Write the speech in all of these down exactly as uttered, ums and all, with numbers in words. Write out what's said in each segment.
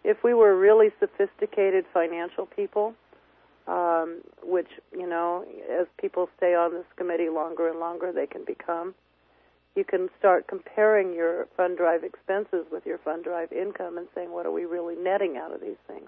if we were really sophisticated financial people, um, which, you know, as people stay on this committee longer and longer, they can become, you can start comparing your fund drive expenses with your fund drive income and saying, what are we really netting out of these things?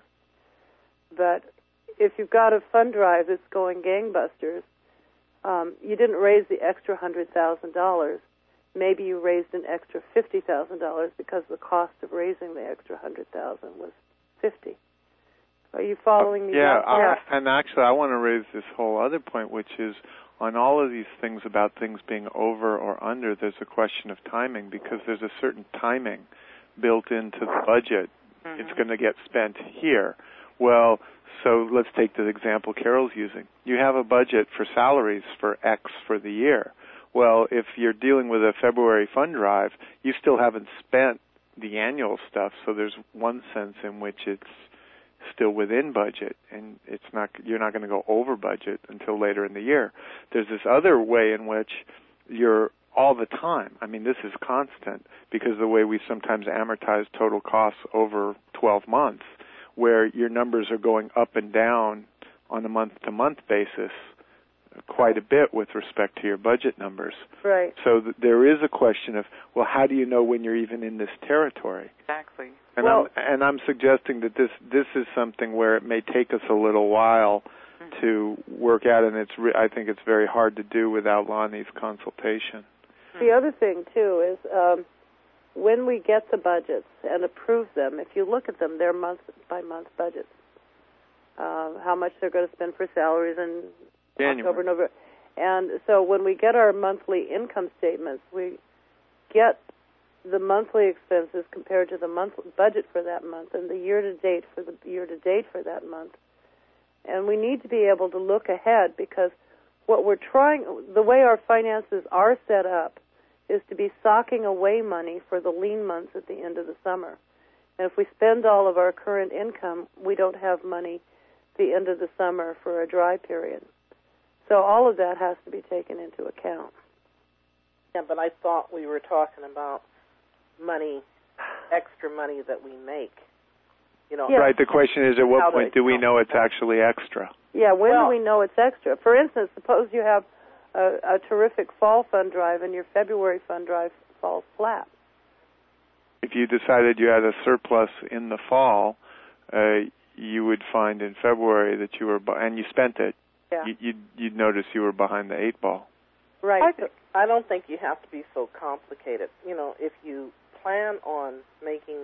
But if you've got a fund drive that's going gangbusters, um, you didn't raise the extra one hundred thousand dollars. Maybe you raised an extra fifty thousand dollars because the cost of raising the extra one hundred thousand dollars was fifty thousand dollars. Are you following me? Yeah, down? I, and actually I want to raise this whole other point, which is on all of these things about things being over or under, there's a question of timing, because there's a certain timing built into the budget. Mm-hmm. It's going to get spent here. Well, so let's take the example Carol's using. You have a budget for salaries for X for the year. Well, if you're dealing with a February fund drive, you still haven't spent the annual stuff, so there's one sense in which it's still within budget, and it's not, you're not going to go over budget until later in the year. There's this other way in which you're all the time. I mean, this is constant, because the way we sometimes amortize total costs over twelve months, where your numbers are going up and down on a month-to-month basis quite a bit with respect to your budget numbers. Right. So th- there is a question of, well, how do you know when you're even in this territory? Exactly. And well, I'm and I'm suggesting that this this is something where it may take us a little while mm-hmm. to work out, and it's re- I think it's very hard to do without Lonnie's consultation. The other thing too is um, when we get the budgets and approve them, if you look at them, they're month by month budgets. Uh, how much they're going to spend for salaries and January. October, November. And so when we get our monthly income statements, we get the monthly expenses compared to the month budget for that month and the year-to-date for the year-to-date for that month. And we need to be able to look ahead, because what we're trying, the way our finances are set up, is to be socking away money for the lean months at the end of the summer. And if we spend all of our current income, we don't have money at the end of the summer for a dry period. So all of that has to be taken into account. Yeah, but I thought we were talking about money, extra money that we make. You know, yeah. Right, the question is, at what How point do do we know it's actually extra? Yeah, when well, do we know it's extra? For instance, suppose you have a, a terrific fall fund drive and your February fund drive falls flat. If you decided you had a surplus in the fall, uh, you would find in February that you were, and you spent it, Yeah. you, you'd, you'd notice you were behind the eight ball. Right. I, th- I don't think you have to be so complicated. You know, if you plan on making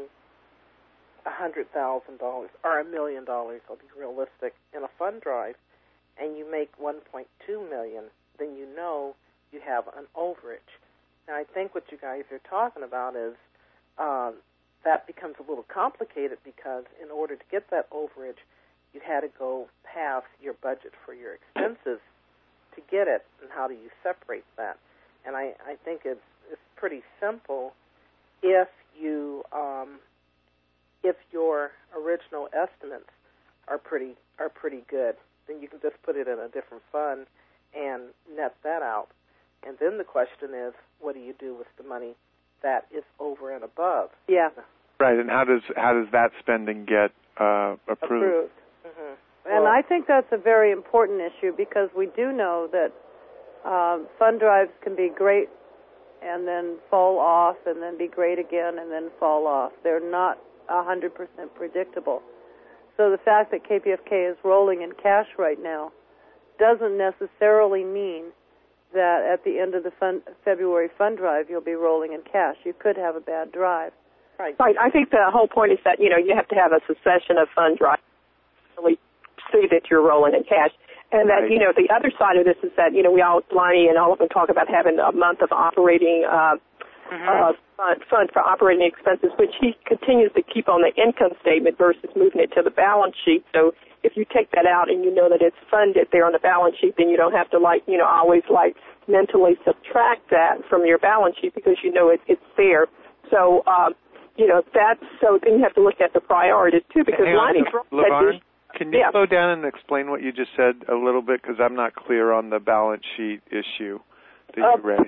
a hundred thousand dollars or a million dollars, I'll be realistic, in a fund drive, and you make one point two million, then you know you have an overage. And I think what you guys are talking about is um, that becomes a little complicated, because in order to get that overage, you had to go past your budget for your expenses to get it, and how do you separate that? And I, I think it's, it's pretty simple if you um, if your original estimates are pretty are pretty good, then you can just put it in a different fund and net that out. And then the question is, what do you do with the money that is over and above? Yeah. Right, and how does how does that spending get uh, approved? Approved. Mm-hmm. And Well, I think that's a very important issue, because we do know that um, fund drives can be great and then fall off and then be great again and then fall off. They're not one hundred percent predictable. So the fact that K P F K is rolling in cash right now doesn't necessarily mean that at the end of the fund, February fund drive you'll be rolling in cash. You could have a bad drive. right. Right. I think the whole point is that, you know, you have to have a succession of fund drives to really see that you're rolling in cash. And that, Right. you know, the other side of this is that, you know, we all, Lonnie and all of them talk about having a month of operating uh, mm-hmm. uh, fund, fund for operating expenses, which he continues to keep on the income statement versus moving it to the balance sheet. So if you take that out and you know that it's funded there on the balance sheet, then you don't have to, like, you know, always, like, mentally subtract that from your balance sheet, because you know it, it's there. So, um, you know, that's, so then you have to look at the priorities, too, because Lonnie LaVarn, can you yeah. slow down and explain what you just said a little bit, because I'm not clear on the balance sheet issue that you uh, raised.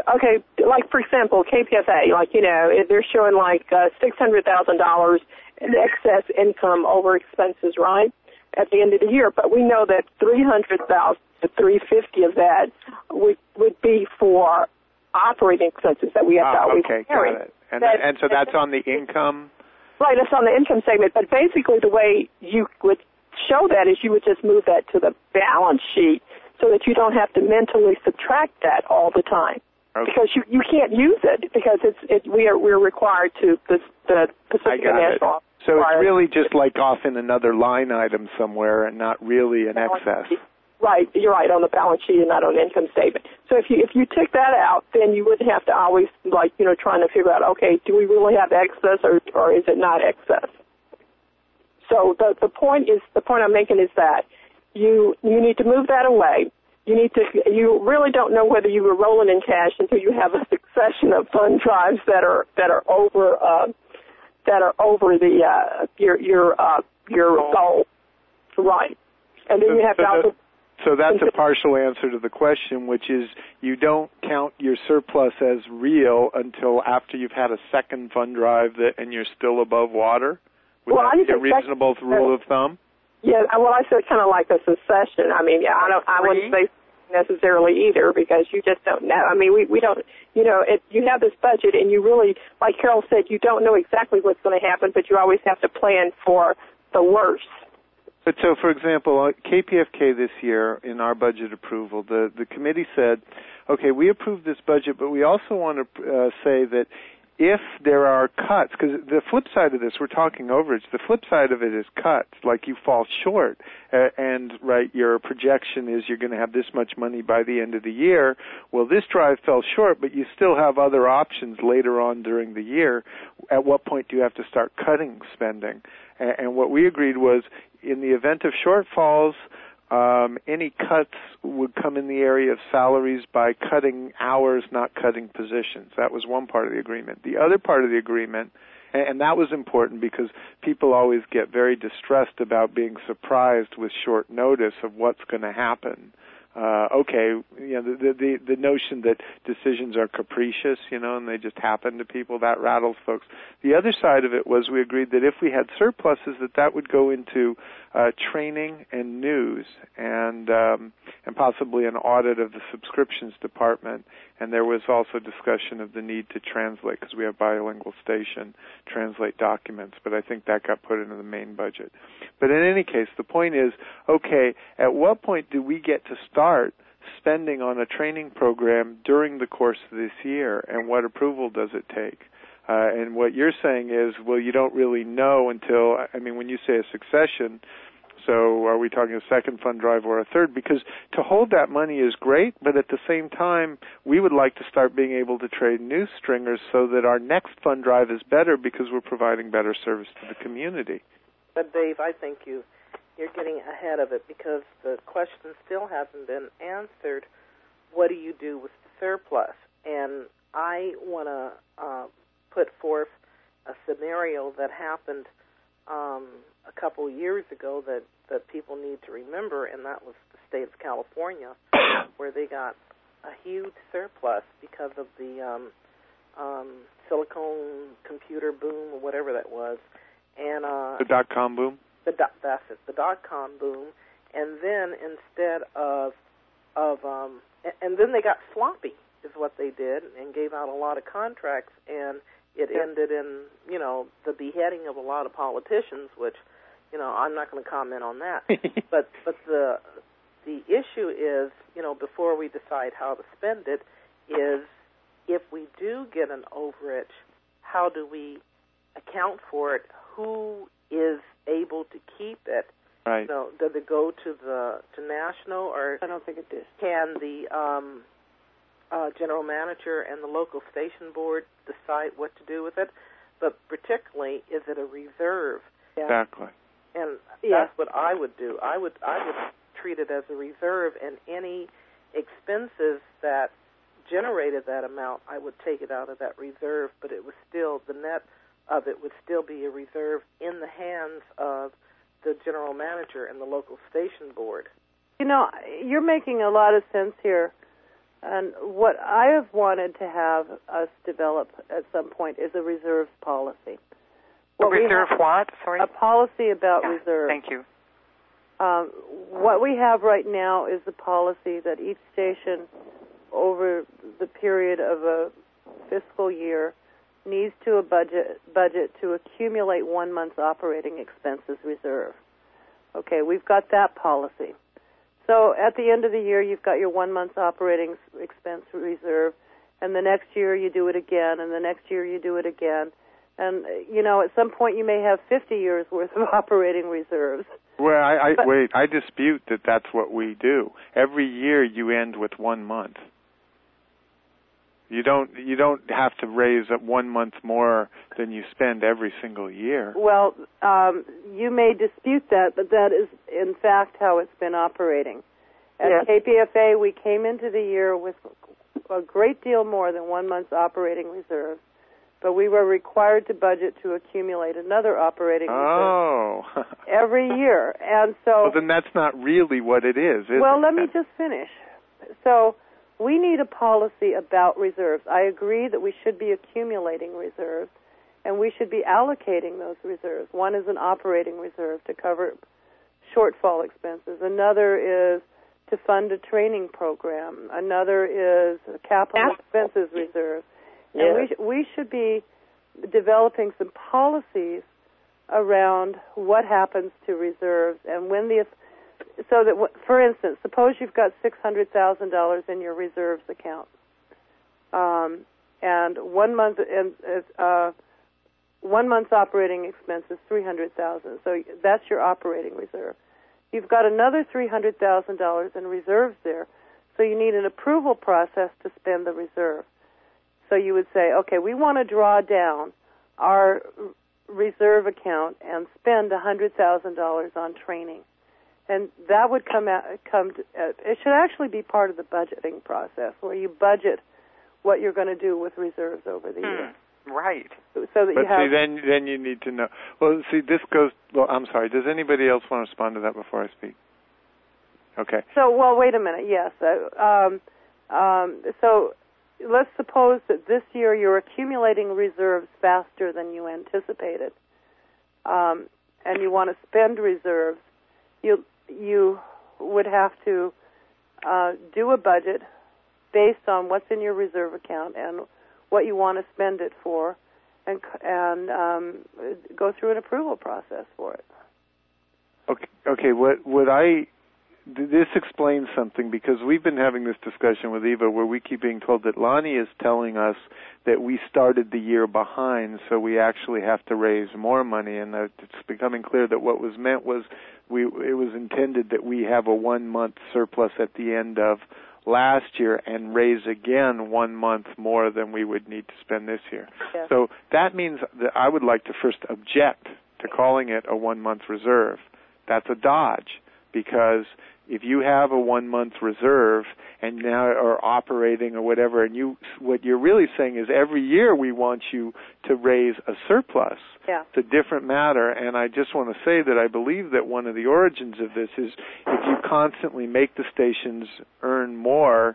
okay, like for example, K P F A, like, you know, they're showing like uh, six hundred thousand dollars in excess income over expenses, right, at the end of the year. But we know that three hundred thousand dollars to three hundred fifty thousand dollars of that would, would be for operating expenses that we have oh, to always okay, carry. got it. And, that, and so that's on the income? Right, that's on the income statement. But basically the way you would show that is you would just move that to the balance sheet so that you don't have to mentally subtract that all the time. Okay. Because you, you can't use it because it's it, we are we're required to the, the Pacific National. So it's really just like off in another line item somewhere and not really an excess. Right, you're right, on the balance sheet and not on the income statement. So if you if you took that out, then you wouldn't have to always, like, you know, trying to figure out, okay, do we really have excess or, or is it not excess? So the the point is the point I'm making is that you you need to move that away. You need to you really don't know whether you were rolling in cash until you have a succession of fund drives that are that are over uh, that are over the uh, your your uh, your goal, right? And then so, you have so to also. The, so that's a partial answer to the question, which is you don't count your surplus as real until after you've had a second fund drive that, and you're still above water. Would well, that be a reasonable second, rule of thumb? Yeah, well, I said kind of like a succession. I mean, yeah, I don't, I wouldn't say necessarily either because you just don't know. I mean, we, we don't, you know, it, you have this budget and you really, like Carol said, you don't know exactly what's going to happen, but you always have to plan for the worst. But so, for example, K P F K this year in our budget approval, the, the committee said, okay, we approved this budget, but we also want to uh, say that if there are cuts, because the flip side of this, we're talking overage, the flip side of it is cuts, like you fall short, uh, and, right, your projection is you're going to have this much money by the end of the year. Well, this drive fell short, but you still have other options later on during the year. At what point do you have to start cutting spending? And, and what we agreed was, in the event of shortfalls, Um, any cuts would come in the area of salaries by cutting hours, not cutting positions. That was one part of the agreement. The other part of the agreement, and, and that was important because people always get very distressed about being surprised with short notice of what's going to happen. Uh, okay, you know, the, the the notion that decisions are capricious, you know, and they just happen to people, that rattles folks. The other side of it was we agreed that if we had surpluses, that that would go into uh, training and news, and um, and possibly an audit of the subscriptions department. And there was also discussion of the need to translate, because we have Bilingual Station, translate documents, but I think that got put into the main budget. But in any case, the point is, okay, at what point do we get to start spending on a training program during the course of this year, and what approval does it take? Uh, and what you're saying is, well, you don't really know until, I mean, when you say a succession, so are we talking a second fund drive or a third? Because to hold that money is great, but at the same time, we would like to start being able to trade new stringers so that our next fund drive is better because we're providing better service to the community. But Dave, I think you, you're getting ahead of it because the question still hasn't been answered. What do you do with the surplus? And I want to uh, put forth a scenario that happened um, a couple years ago that, that people need to remember, and that was the state of California, where they got a huge surplus because of the um, um, silicone computer boom or whatever that was. And uh, the dot-com boom? The dot, that's it, the dot-com boom. And then instead of, of um, and, and then they got sloppy is what they did and gave out a lot of contracts, and it ended in, you know, the beheading of a lot of politicians, which, you know, I'm not going to comment on that. but but the the issue is, you know, before we decide how to spend it, is if we do get an overage, how do we account for it? Who is able to keep it? Right. You know, does it go to the to national, or I don't think it does. Can the um, uh, general manager and the local station board decide what to do with it? But particularly, is it a reserve? Exactly. And yeah. that's what I would do. I would I would treat it as a reserve, and any expenses that generated that amount, I would take it out of that reserve. But it was still, the net of it would still be a reserve in the hands of the general manager and the local station board. You know, you're making a lot of sense here, And what I have wanted to have us develop at some point is a reserves policy. A reserve have, what? Sorry? A policy about yeah, reserves. Thank you. Um, what we have right now is a policy that each station, over the period of a fiscal year, needs to a budget budget to accumulate one month's operating expenses reserve. Okay, we've got that policy. So at the end of the year, you've got your one month's operating expense reserve, and the next year you do it again, and the next year you do it again. And, you know, at some point you may have fifty years worth of operating reserves. Well, I, I but, wait, I dispute that that's what we do. Every year you end with one month. You don't you don't have to raise up one month more than you spend every single year. Well, um, you may dispute that, but that is, in fact, how it's been operating. At yes. K P F A, we came into the year with a great deal more than one month's operating reserve, but we were required to budget to accumulate another operating oh. reserve every year. And so, well, then that's not really what it is, is well, it? let me just finish. So we need a policy about reserves. I agree that we should be accumulating reserves, and we should be allocating those reserves. One is an operating reserve to cover shortfall expenses. Another is to fund a training program. Another is a capital expenses reserve. Yes. And we, sh- we should be developing some policies around what happens to reserves and when the so that, for instance, suppose you've got six hundred thousand dollars in your reserves account, um, and one month and uh, one month's operating expense is three hundred thousand. So that's your operating reserve. You've got another three hundred thousand dollars in reserves there, so you need an approval process to spend the reserve. So you would say, okay, we want to draw down our reserve account and spend one hundred thousand dollars on training. And that would come out, come to, uh, it should actually be part of the budgeting process where you budget what you're going to do with reserves over the hmm. year. Right. So that but you have. see, then then you need to know. Well, see, this goes. Well, I'm sorry. Does anybody else want to respond to that before I speak? Okay. So, well, wait a minute. Yes. Uh, um, um, so let's suppose that this year you're accumulating reserves faster than you anticipated, um, and you want to spend reserves. You you would have to uh, do a budget based on what's in your reserve account and what you want to spend it for, and and um, go through an approval process for it. Okay. Okay. What what I this explains something, because we've been having this discussion with Eva where we keep being told that Lonnie is telling us that we started the year behind, so we actually have to raise more money, and that it's becoming clear that what was meant was we it was intended that we have a one month surplus at the end of last year and raise again one month more than we would need to spend this year. Yes. So that means that I would like to first object to calling it a one month reserve. That's a dodge, because if you have a one month reserve and now are operating or whatever, and you what you're really saying is every year we want you to raise a surplus. Yeah. It's a different matter, and I just want to say that I believe that one of the origins of this is if you constantly make the stations earn more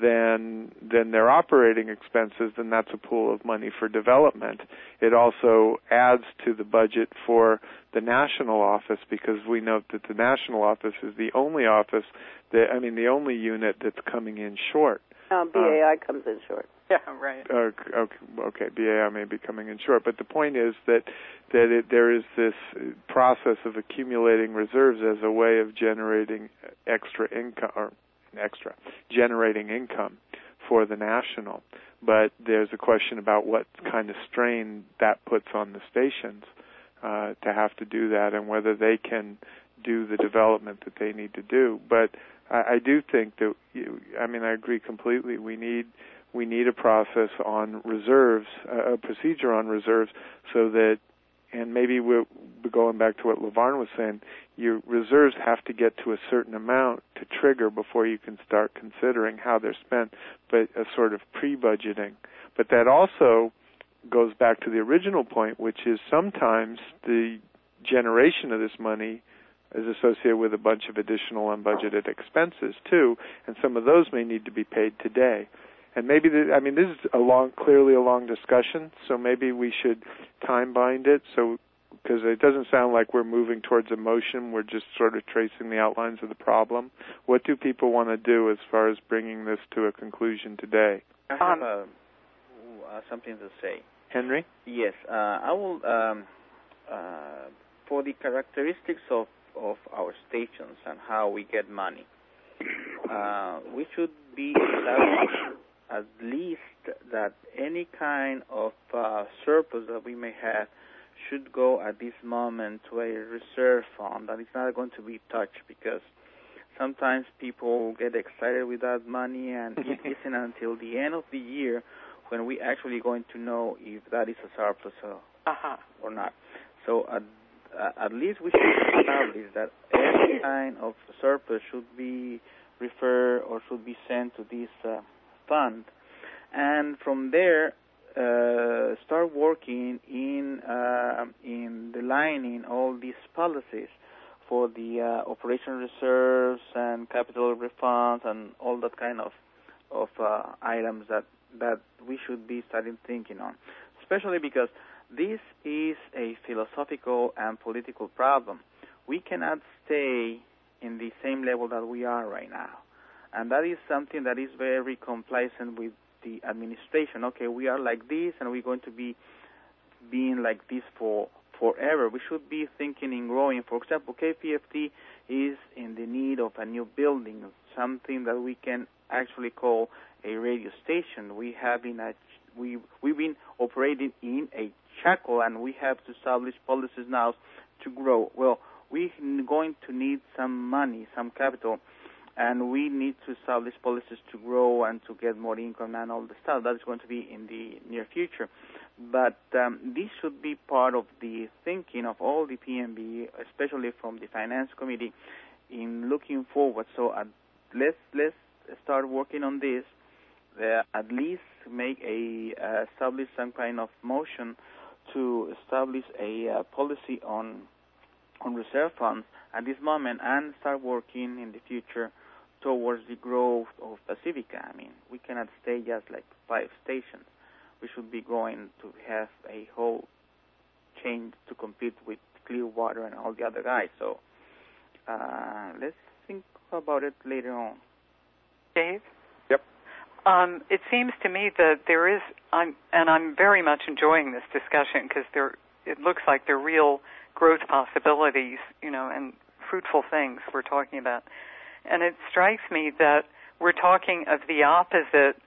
than than their operating expenses, then that's a pool of money for development. It also adds to the budget for the national office, because we note that the national office is the only office that, I mean, the only unit that's coming in short. Um, B A I uh, comes in short. Yeah, right. Uh, okay, okay, B A I may be coming in short, but the point is that that it, there is this process of accumulating reserves as a way of generating extra income, or extra, generating income for the national. But there's a question about what kind of strain that puts on the stations uh, to have to do that, and whether they can do the development that they need to do. But I, I do think that, you, I mean, I agree completely. We need we need a process on reserves, uh, a procedure on reserves, so that, and maybe we're going back to what LaVarn was saying, your reserves have to get to a certain amount to trigger before you can start considering how they're spent, but a sort of pre-budgeting. But that also goes back to the original point, which is sometimes the generation of this money is associated with a bunch of additional unbudgeted expenses too, and some of those may need to be paid today. And maybe, the, I mean, this is a long, clearly a long discussion, so maybe we should time bind it, so because it doesn't sound like we're moving towards a motion, we're just sort of tracing the outlines of the problem. What do people want to do as far as bringing this to a conclusion today? I have uh, uh, something to say. Henry? Yes, uh, I will, um, uh, for the characteristics of, of our stations and how we get money, uh, we should be established at least that any kind of uh, surplus that we may have should go at this moment to a reserve fund that is not going to be touched, because sometimes people get excited with that money, and it isn't until the end of the year when we actually going to know if that is a surplus or, uh-huh. or not. So at, uh, at least we should establish that any kind of surplus should be referred or should be sent to this uh, fund, and from there uh, start working in uh, in delining all these policies for the uh, operation reserves and capital refunds and all that kind of of uh, items that that we should be starting thinking on, especially because this is a philosophical and political problem. We cannot stay in the same level that we are right now. And that is something that is very complacent with the administration. Okay, we are like this, and we're going to be being like this for forever. We should be thinking in growing. For example, K P F T is in the need of a new building, something that we can actually call a radio station. We have in a we we've been operating in a shackle, and we have to establish policies now to grow. Well, we're going to need some money, some capital, and we need to establish policies to grow and to get more income and all the stuff. That is going to be in the near future. But um, this should be part of the thinking of all the P M B, especially from the Finance Committee, in looking forward. So uh, let's let's start working on this. Uh, at least make a uh, establish some kind of motion to establish a uh, policy on on reserve funds at this moment, and start working in the future towards the growth of Pacifica. I mean, we cannot stay just like five stations. We should be growing to have a whole chain to compete with Clearwater and all the other guys. So uh, let's think about it later on. Dave? Yep. Um, it seems to me that there is, I'm, and I'm very much enjoying this discussion because there, it looks like there are real growth possibilities, you know, and fruitful things we're talking about. And it strikes me that we're talking of the opposite,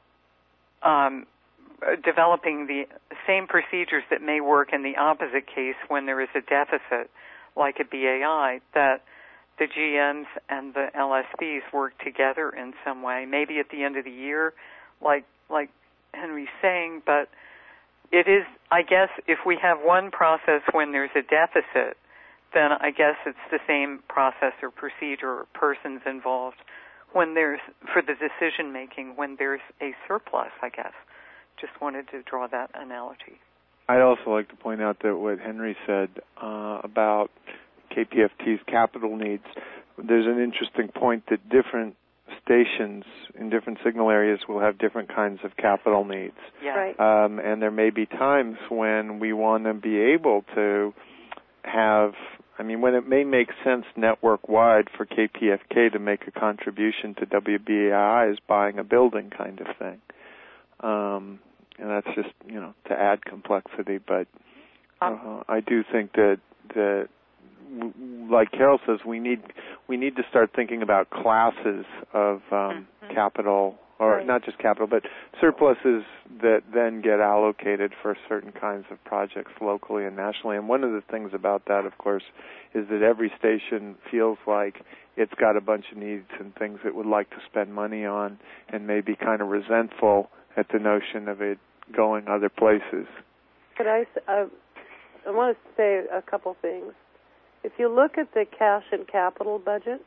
um, developing the same procedures that may work in the opposite case when there is a deficit, like a B A I, that the G Ms and the L S Bs work together in some way, maybe at the end of the year, like like Henry's saying, but it is, I guess, if we have one process when there's a deficit, then I guess it's the same process or procedure or persons involved when there's, for the decision making, when there's a surplus, I guess. Just wanted to draw that analogy. I'd also like to point out that what Henry said uh, about K P F T's capital needs, there's an interesting point that different stations in different signal areas will have different kinds of capital needs. Yeah. Right. Um, and there may be times when we want to be able to have, I mean, when it may make sense network-wide for K P F K to make a contribution to W B A I's buying a building kind of thing. Um, and that's just, you know, to add complexity. But uh, I do think that, that, like Carol says, we need we need to start thinking about classes of um, mm-hmm. capital, or right. not just capital, but surpluses that then get allocated for certain kinds of projects locally and nationally. And one of the things about that, of course, is that every station feels like it's got a bunch of needs and things it would like to spend money on, and may be kind of resentful at the notion of it going other places. Could I? Uh, I want to say a couple things. If you look at the cash and capital budget,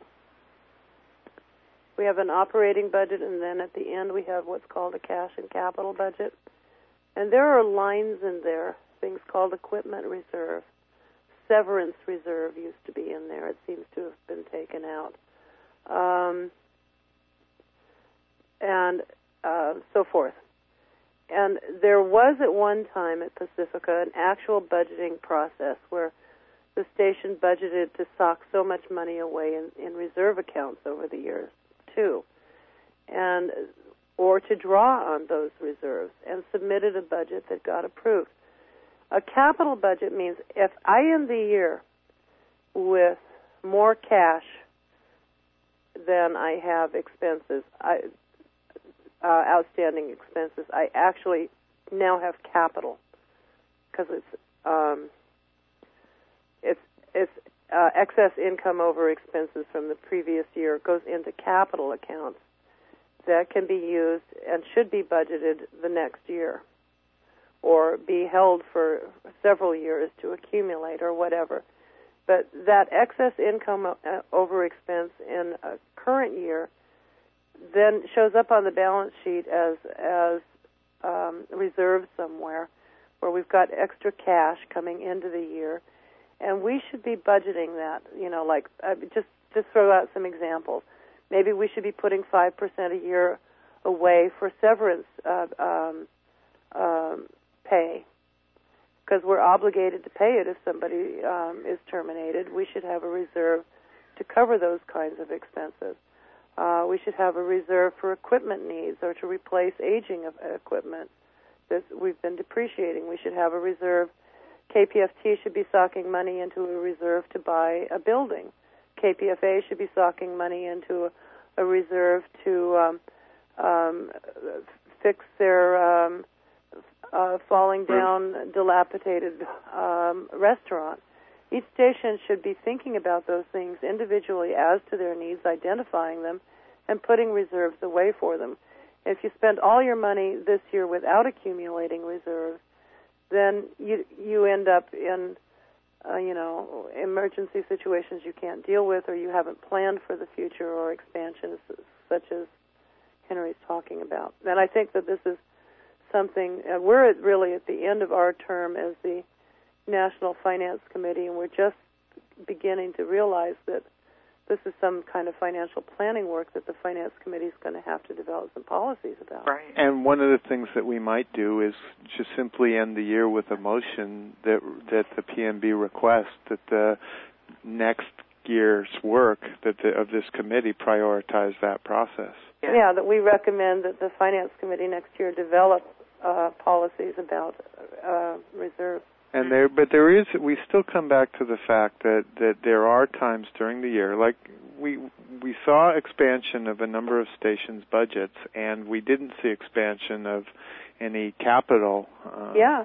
we have an operating budget, and then at the end we have what's called a cash and capital budget. And there are lines in there, things called equipment reserve. severance reserve used to be in there. It seems to have been taken out. Um, and uh, so forth. And there was at one time at Pacifica an actual budgeting process where the station budgeted to sock so much money away in, in reserve accounts over the years, too, and or to draw on those reserves, and submitted a budget that got approved. A capital budget means if I end the year with more cash than I have expenses, I, uh, outstanding expenses, I actually now have capital because it's um, it's it's uh, excess income over expenses from the previous year goes into capital accounts that can be used and should be budgeted the next year, or be held for several years to accumulate or whatever. But that excess income uh, over expense in a current year then shows up on the balance sheet as as um, reserves somewhere, where we've got extra cash coming into the year, and we should be budgeting that. You know, like uh, just just throw out some examples. Maybe we should be putting five percent a year away for severance uh, um, um, pay, because we're obligated to pay it if somebody um, is terminated. We should have a reserve to cover those kinds of expenses. Uh, we should have a reserve for equipment needs or to replace aging of equipment that we've been depreciating. We should have a reserve. K P F T should be socking money into a reserve to buy a building. K P F A should be socking money into a, a reserve to um, um, fix their um, uh, falling down, dilapidated um, restaurant. Each station should be thinking about those things individually as to their needs, identifying them, and putting reserves away for them. If you spend all your money this year without accumulating reserves, then you you end up in Uh, you know, emergency situations you can't deal with, or you haven't planned for the future, or expansions such as Henry's talking about. And I think that this is something, uh, we're at really at the end of our term as the National Finance Committee, and we're just beginning to realize that this is some kind of financial planning work that the Finance Committee is going to have to develop some policies about. Right. And one of the things that we might do is just simply end the year with a motion that that the P M B requests that the next year's work that the, of this committee prioritize that process. Yeah. yeah, that we recommend that the Finance Committee next year develop uh, policies about uh, reserves. And there, but there is, we still come back to the fact that, that there are times during the year, like we we saw expansion of a number of stations' budgets, and we didn't see expansion of any capital. Um, yeah.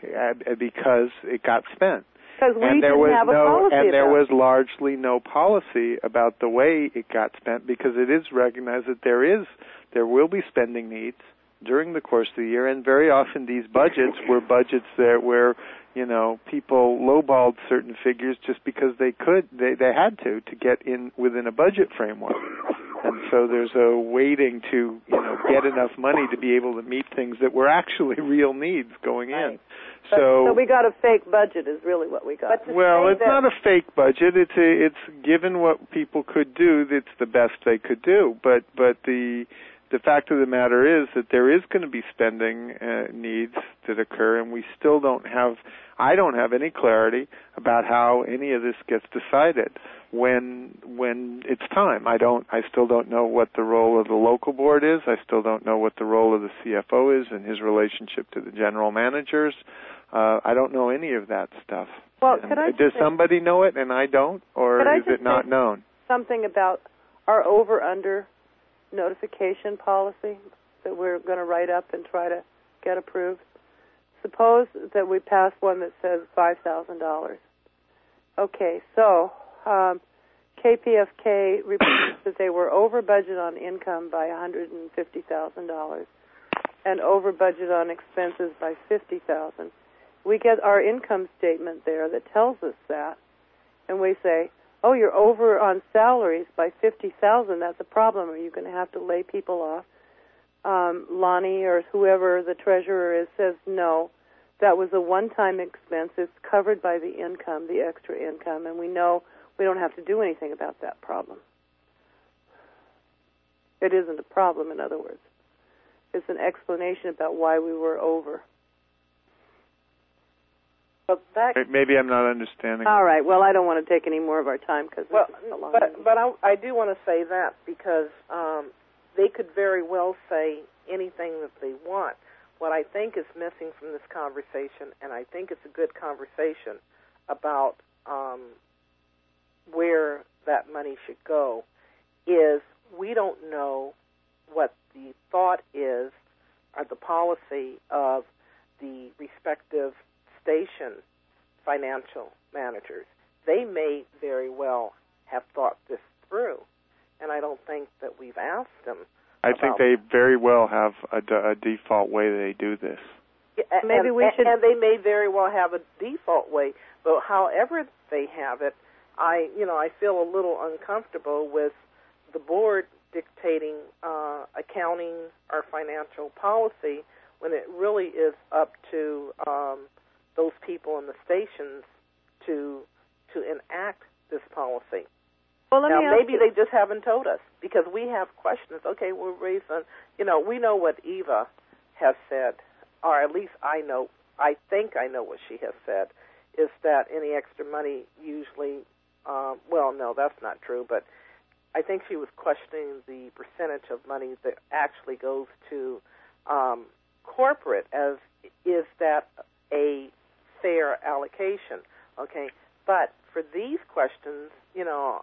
Because it got spent. Because we and there didn't was have a no, policy and there about was largely no policy about the way it got spent, because it is recognized that there is, there will be spending needs during the course of the year, and very often these budgets were budgets that where, you know, people lowballed certain figures just because they could, they, they had to, to get in within a budget framework. And so there's a waiting to, you know, get enough money to be able to meet things that were actually real needs going right. in. But, so, so we got a fake budget is really what we got. Well, it's not a fake budget. It's a, it's given what people could do, it's the best they could do. But but the the fact of the matter is that there is going to be spending uh, needs that occur, and we still don't have, I don't have any clarity about how any of this gets decided when when it's time. I don't, I still don't know what the role of the local board is. I still don't know what the role of the C F O is and his relationship to the general managers. Uh, I don't know any of that stuff. Well, and could I does say, somebody know it and I don't, or is it not known? Something about our over-under notification policy that we're going to write up and try to get approved. Suppose that we pass one that says five thousand dollars. Okay, so um, K P F K reports that they were over budget on income by one hundred fifty thousand dollars and over budget on expenses by fifty thousand dollars. We get our income statement there that tells us that, and we say, oh, you're over on salaries by fifty thousand dollars, that's a problem. Are you going to have to lay people off? Um, Lonnie or whoever the treasurer is says, no, that was a one-time expense. It's covered by the income, the extra income, and we know we don't have to do anything about that problem. It isn't a problem, in other words. It's an explanation about why we were over. But that, maybe I'm not understanding. All right. Well, I don't want to take any more of our time because well, it's a long but meeting. but I, I do want to say that because um, they could very well say anything that they want. What I think is missing from this conversation, and I think it's a good conversation about um, where that money should go, is we don't know what the thought is or the policy of the respective station financial managers. They may very well have thought this through, and I don't think that we've asked them. I think they very well have a, a default way they do this. Yeah, Maybe and, we should. And they may very well have a default way, but however they have it, I, you know, I feel a little uncomfortable with the board dictating uh, accounting or financial policy when it really is up to um, those people in the stations to to enact this policy. Well, let now, me ask maybe you. they just haven't told us because we have questions. Okay, we're raising, you know, we know what Eva has said, or at least I know, I think I know what she has said, is that any extra money usually, um, well, no, that's not true, but I think she was questioning the percentage of money that actually goes to um, corporate as is that a fair allocation, okay? But for these questions, you know,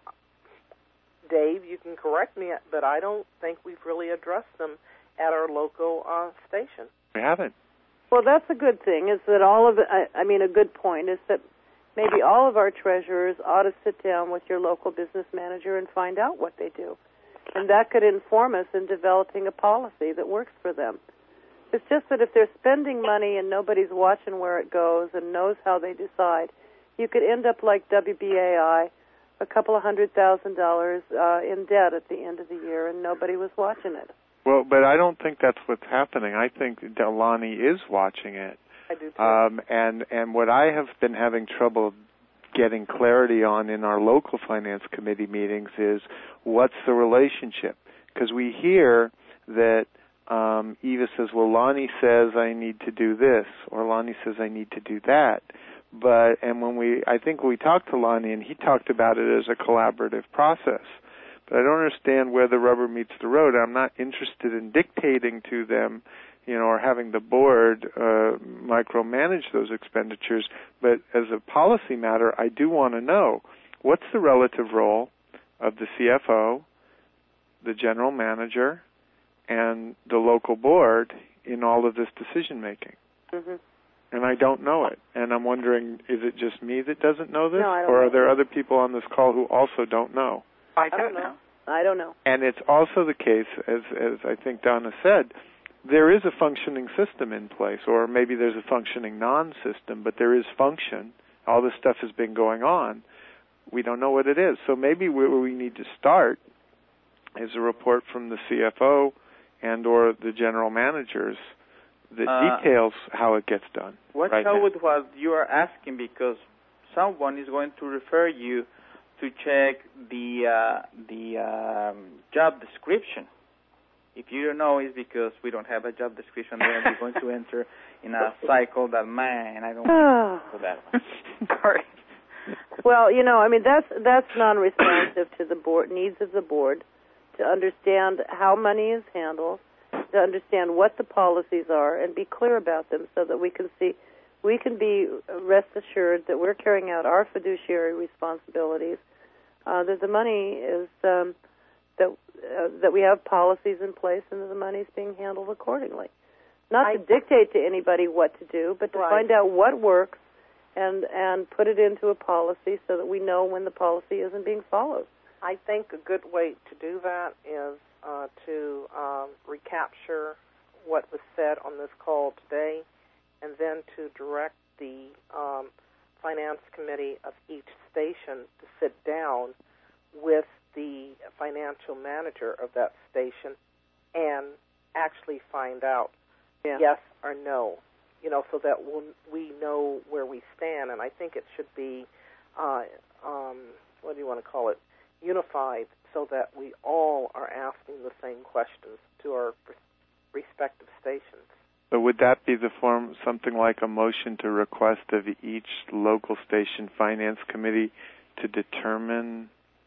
Dave, you can correct me, but I don't think we've really addressed them at our local uh, station. We haven't. Well, that's a good thing, is that all of it, I, I mean, a good point is that maybe all of our treasurers ought to sit down with your local business manager and find out what they do. And that could inform us in developing a policy that works for them. It's just that if they're spending money and nobody's watching where it goes and knows how they decide, you could end up like W B A I, a couple of hundred thousand dollars uh, in debt at the end of the year, and nobody was watching it. Well, but I don't think that's what's happening. I think Delaney is watching it. I do too. Um, and, and what I have been having trouble getting clarity on in our local finance committee meetings is what's the relationship? Because we hear that um, Eva says, well, Lonnie says I need to do this, or Lonnie says I need to do that. But, and when we, I think we talked to Lonnie, and he talked about it as a collaborative process. But I don't understand where the rubber meets the road. I'm not interested in dictating to them, you know, or having the board uh, micromanage those expenditures. But as a policy matter, I do want to know what's the relative role of the C F O, the general manager, and the local board in all of this decision making. Mm-hmm. And I don't know it. And I'm wondering, is it just me that doesn't know this? No, I don't or know. are there other people on this call who also don't know? I I don't don't know. know. I don't know. And it's also the case, as as I think Donna said, there is a functioning system in place, or maybe there's a functioning non-system, but there is function. All this stuff has been going on. We don't know what it is. So maybe where we need to start is a report from the C F O and or the general managers that Uh, details how it gets done. Watch right out now. with what you are asking, because someone is going to refer you to check the uh, the um, job description. If you don't know, it's because we don't have a job description. Then we're going to enter in a cycle that, man, I don't want to do that one. Sorry. Well, you know, I mean, that's that's non-responsive to the board needs of the board to understand how money is handled, to understand what the policies are, and be clear about them so that we can see, we can be rest assured that we're carrying out our fiduciary responsibilities, uh, that the money is, um, that uh, that we have policies in place and that the money is being handled accordingly. Not I, to dictate to anybody what to do, but to right. find out what works and and put it into a policy so that we know when the policy isn't being followed. I think a good way to do that is uh, to um, recapture what was said on this call today, and then to direct the um, finance committee of each station to sit down with the financial manager of that station and actually find out Yeah. yes or no you know, so that we'll, we know where we stand. And I think it should be, uh, um, what do you want to call it, unified, so that we all are asking the same questions to our respective stations. So would that be the form, something like a motion to request of each local station finance committee to determine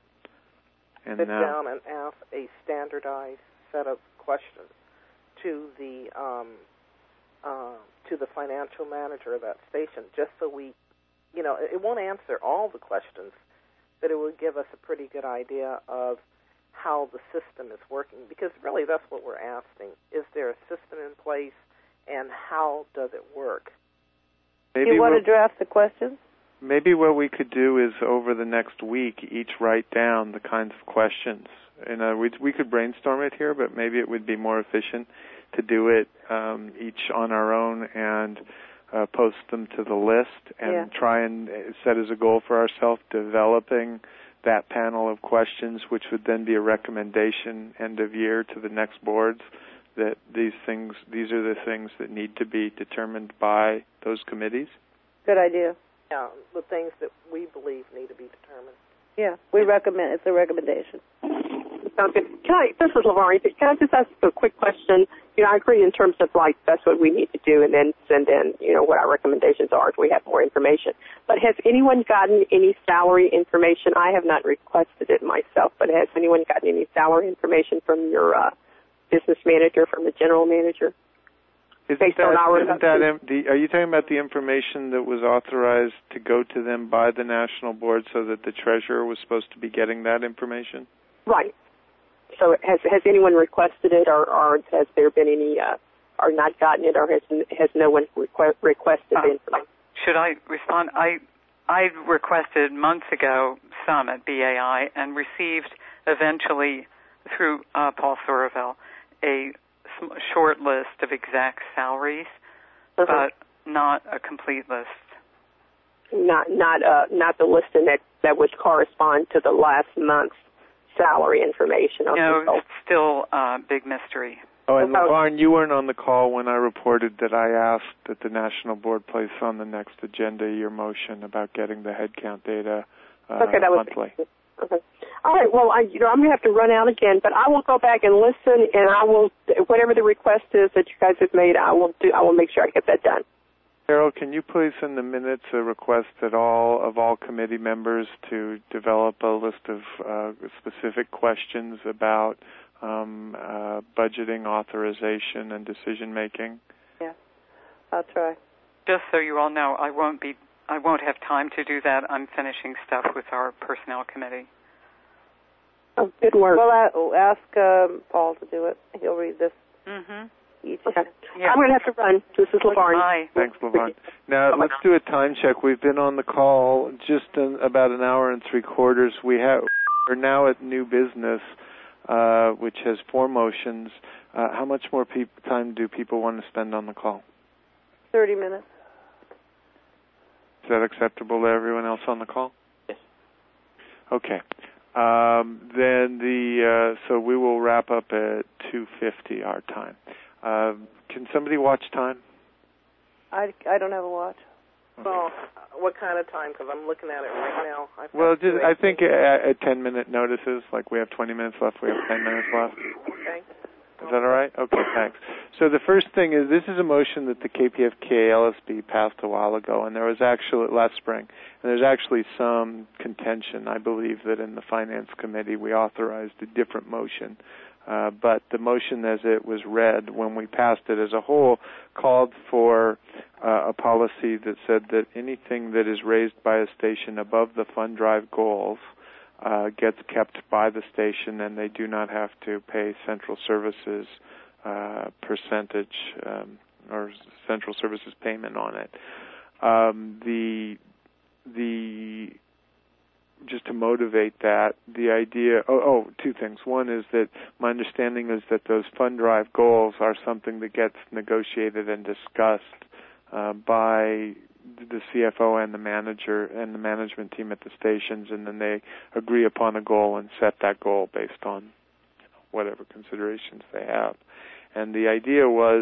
and sit now, down and ask a standardized set of questions to the um, uh, to the financial manager of that station, just so we, you know, it won't answer all the questions, but it will give us a pretty good idea of how the system is working. Because really, that's what we're asking: is there a system in place, and how does it work? Maybe you want to draft the questions? Maybe what we could do is over the next week, each write down the kinds of questions. And uh, we we could brainstorm it here, but maybe it would be more efficient to do it um, each on our own and uh, post them to the list and yeah. try and set as a goal for ourselves developing that panel of questions, which would then be a recommendation end of year to the next boards that these things, these are the things that need to be determined by those committees. Good idea. Yeah, the things that we believe need to be determined. Yeah, we recommend. It's a recommendation. Sounds good. Can I, this is LaVarn. Can I just ask a quick question? You know, I agree in terms of, like, that's what we need to do, and then send in, you know, what our recommendations are if we have more information. But has anyone gotten any salary information? I have not requested it myself, but has anyone gotten any salary information from your uh, business manager, from the general manager? Isn't Based that, on our isn't that um, the, are you talking about the information that was authorized to go to them by the national board so that the treasurer was supposed to be getting that information? Right. So has has anyone requested it, or, or has there been any, uh, or not gotten it, or has has no one request, requested uh, the information? Should I respond? I I requested months ago some at B A I and received eventually through uh, Paul Sorovell a short list of exact salaries, uh-huh. but not a complete list. Not not uh not the listing that that would correspond to the last month's salary information. No, it's still a uh, big mystery. Oh, and LaVarn, you weren't on the call when I reported that I asked that the national board place on the next agenda your motion about getting the headcount data uh, okay, that monthly. Was, okay. All right. Well, I, you know, I'm going to have to run out again, but I will go back and listen, and I will, whatever the request is that you guys have made, I will do. I will make sure I get that done. Carol, can you please in the minutes a request that all of all committee members to develop a list of uh, specific questions about um, uh, budgeting, authorization, and decision making? Yeah, I'll try. Just so you all know, I won't be. I won't have time to do that. I'm finishing stuff with our personnel committee. Oh, good work. Well, I, ask um, Paul to do it. He'll read this. Mm-hmm. Each. Okay. Yeah. I'm going to have to run. This is LaVarn. Bye. Thanks, LaVarn. Now, let's do a time check. We've been on the call just in about an hour and three quarters. We have, we're now at new business, uh, which has four motions. Uh, how much more pe- time do people want to spend on the call? Thirty minutes. Is that acceptable to everyone else on the call? Yes. Okay. Um, then the uh, so we will wrap up at two fifty our time. Uh, can somebody watch time? I, I don't have a watch. Okay. Well, what kind of time? Because I'm looking at it right now. I've Well, got just, two I think at, at ten minute notices, like we have twenty minutes left, we have ten minutes left. Okay. Is that all right? Okay, thanks. So the first thing is, this is a motion that the K P F K L S B passed a while ago, and there was actually, last spring, and there's actually some contention. I believe that in the Finance Committee we authorized a different motion. Uh, but the motion as it was read when we passed it as a whole called for uh, a policy that said that anything that is raised by a station above the fund drive goals uh, gets kept by the station, and they do not have to pay central services uh, percentage um, or central services payment on it. Um, the the just to motivate that, the idea, oh, oh, two things. One is that my understanding is that those fund drive goals are something that gets negotiated and discussed uh, by the C F O and the manager and the management team at the stations, and then they agree upon a goal and set that goal based on, you know, whatever considerations they have. And the idea was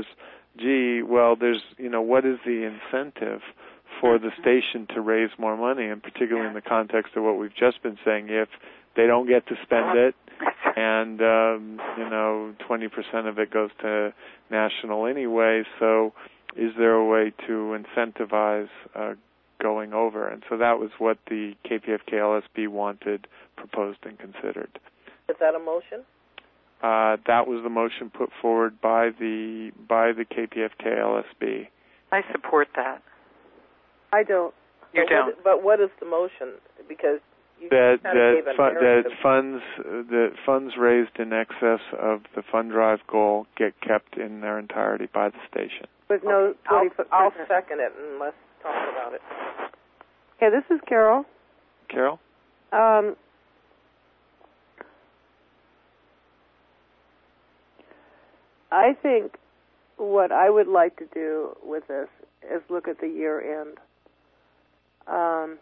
gee, well, there's, you know, what is the incentive for the station to raise more money, and particularly in the context of what we've just been saying, if they don't get to spend it, and, um, you know, twenty percent of it goes to national anyway, so is there a way to incentivize uh, going over? And so that was what the K P F K L S B wanted, proposed, and considered. Is that a motion? Uh, that was the motion put forward by the by the K P F K L S B. I support that. I don't. You but don't. What, but what is the motion? Because you that kind that, of gave a fu- that narrative. funds that funds raised in excess of the fund drive goal get kept in their entirety by the station. With no I'll, twenty. I'll second it and let's talk about it. Okay, this is Carol. Carol? Um, I think what I would like to do with this is look at the year end. Um,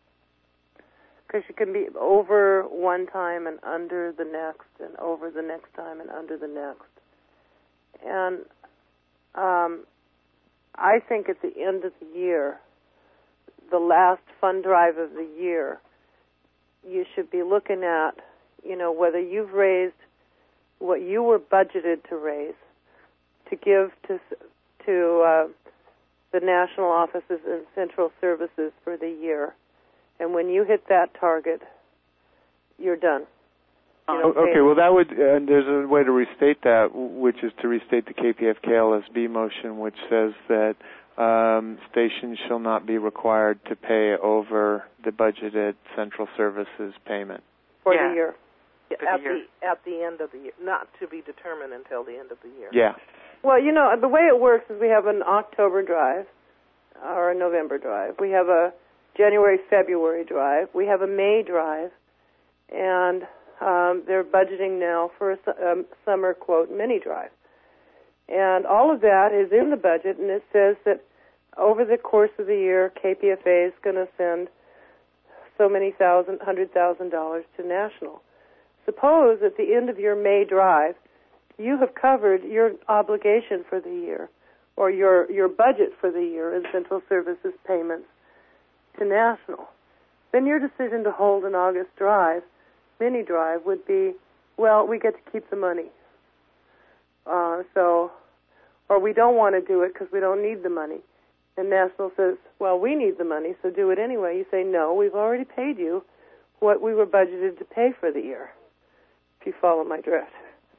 because you can be over one time and under the next, and over the next time and under the next. And um, I think at the end of the year, the last fund drive of the year, you should be looking at, you know, whether you've raised what you were budgeted to raise to give to to uh, the national offices and central services for the year. And when you hit that target, you're done. You know, okay, well, that would, and there's a way to restate that, which is to restate the K P F K L S B motion, which says that um, stations shall not be required to pay over the budgeted central services payment. For yeah. the year. Yeah, For the at year. the at the end of the year, not to be determined until the end of the year. Yeah. Well, you know, the way it works is we have an October drive or a November drive. We have a January, February drive. We have a May drive, and um, they're budgeting now for a su- um, summer, quote, mini drive. And all of that is in the budget, and it says that over the course of the year, K P F A is going to send so many thousand, hundred thousand dollars to national. Suppose at the end of your May drive, you have covered your obligation for the year, or your, your budget for the year in central services payments to national. Then your decision to hold an August drive, mini drive, would be, well, we get to keep the money. Uh, so, or we don't want to do it because we don't need the money. And national says, well, we need the money, so do it anyway. You say, no, we've already paid you what we were budgeted to pay for the year, if you follow my drift.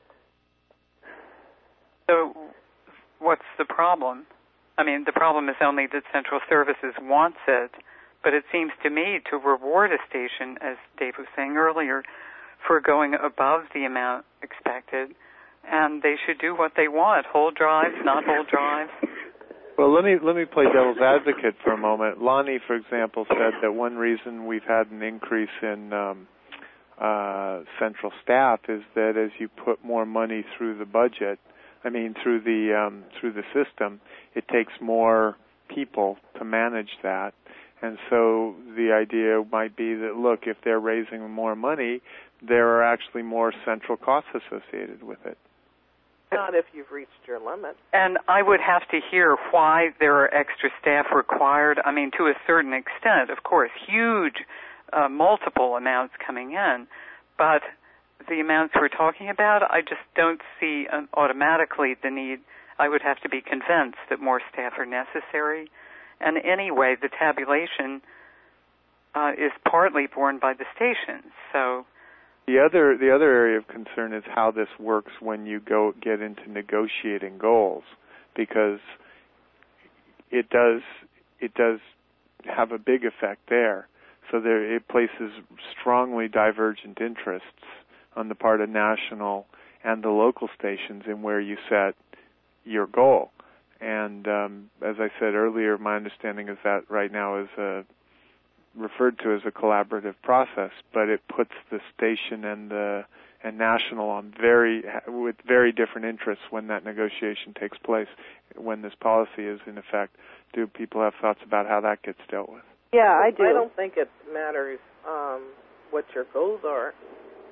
So what's the problem? I mean, the problem is only that Central Services wants it, but it seems to me to reward a station, as Dave was saying earlier, for going above the amount expected, and they should do what they want, hold drives, not hold drives. Well, let me let me play devil's advocate for a moment. Lonnie, for example, said that one reason we've had an increase in um, uh, central staff is that as you put more money through the budget, I mean through the um, through the system, it takes more people to manage that. And so the idea might be that, look, if they're raising more money, there are actually more central costs associated with it. Not if you've reached your limit. And I would have to hear why there are extra staff required. I mean, to a certain extent, of course, huge uh, multiple amounts coming in. But the amounts we're talking about, I just don't see uh, automatically the need. I would have to be convinced that more staff are necessary. And anyway, the tabulation uh, is partly borne by the stations. So the other the other area of concern is how this works when you go get into negotiating goals, because it does it does have a big effect there. So there it places strongly divergent interests on the part of national and the local stations in where you set your goal. And um, as I said earlier, my understanding is that right now is a, referred to as a collaborative process, but it puts the station and the and national on very with very different interests when that negotiation takes place. When this policy is in effect, do people have thoughts about how that gets dealt with? Yeah, I do. I don't think it matters um, what your goals are.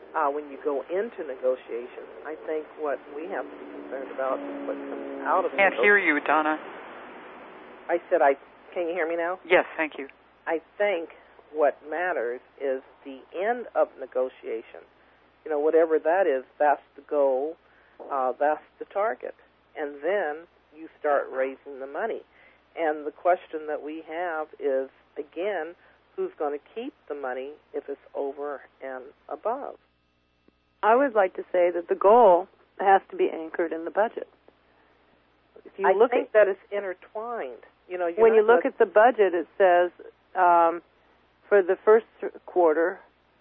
uh, when you go into negotiations. I think what we have to be concerned about is what comes out of it. Can't hear you, Donna. I said, I. Can you hear me now? Yes, thank you. I think what matters is the end of negotiation. You know, whatever that is, that's the goal, uh, that's the target. And then you start raising the money. And the question that we have is, again, who's going to keep the money if it's over and above? I would like to say that the goal has to be anchored in the budget. If you I look think at, that it's intertwined. You know, when you look gonna... at the budget, it says um, for the first quarter,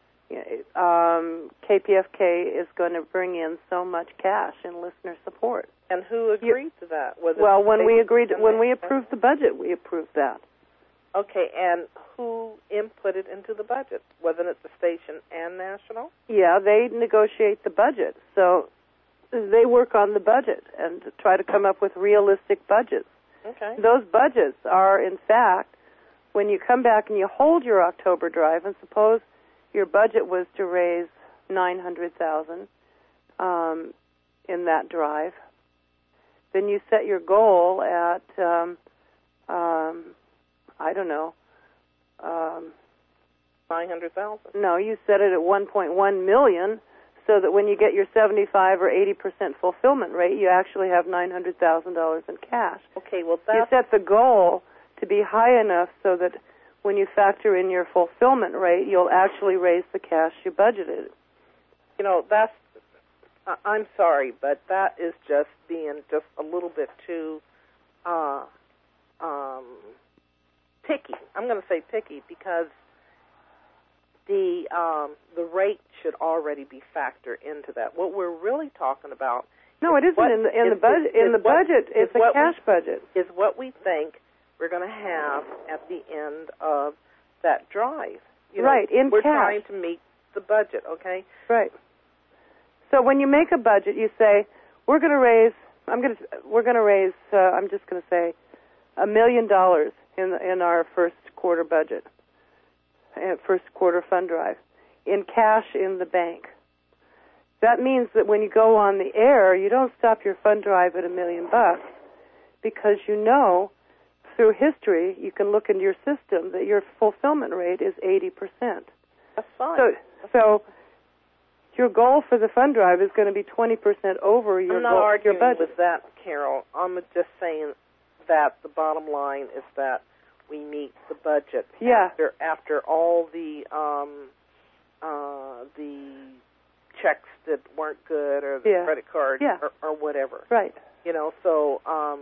um, K P F K is going to bring in so much cash in listener support. And who agreed you, to that? Was well, it when we agreed, when when they, we approved the budget, we approved that. Okay, and who inputted into the budget? Wasn't it the station and national? Yeah, they negotiate the budget. So they work on the budget and try to come up with realistic budgets. Okay. Those budgets are, in fact, when you come back and you hold your October drive, and suppose your budget was to raise nine hundred thousand dollars um, in that drive, then you set your goal at, um, um, I don't know, um, nine hundred thousand dollars. No, you set it at one point one million dollars, so that when you get your seventy-five or eighty percent fulfillment rate, you actually have nine hundred thousand dollars in cash. Okay, well, that's... You set the goal to be high enough so that when you factor in your fulfillment rate, you'll actually raise the cash you budgeted. You know, that's... I'm sorry, but that is just being just a little bit too uh, um, picky. I'm going to say picky because the um, the rate should already be factored into that. What we're really talking about. No, it isn't what, in the in is, the budget. In the what, budget, it's a cash we, budget. Is what we think we're going to have at the end of that drive. You know, right, in we're cash. We're trying to meet the budget. Okay. Right. So when you make a budget, you say we're going to raise. I'm going to. We're going to raise. Uh, I'm just going to say a million dollars in in our first quarter budget. First quarter fund drive, in cash in the bank. That means that when you go on the air, you don't stop your fund drive at a million bucks, because you know through history you can look into your system that your fulfillment rate is eighty percent. That's fine. So, so your goal for the fund drive is going to be twenty percent over your I'm not goal, arguing your budget. with that, Carol. I'm just saying that the bottom line is that we meet the budget yeah. after after all the um, uh, the checks that weren't good or the yeah. credit card yeah. or, or whatever. Right. You know, so um,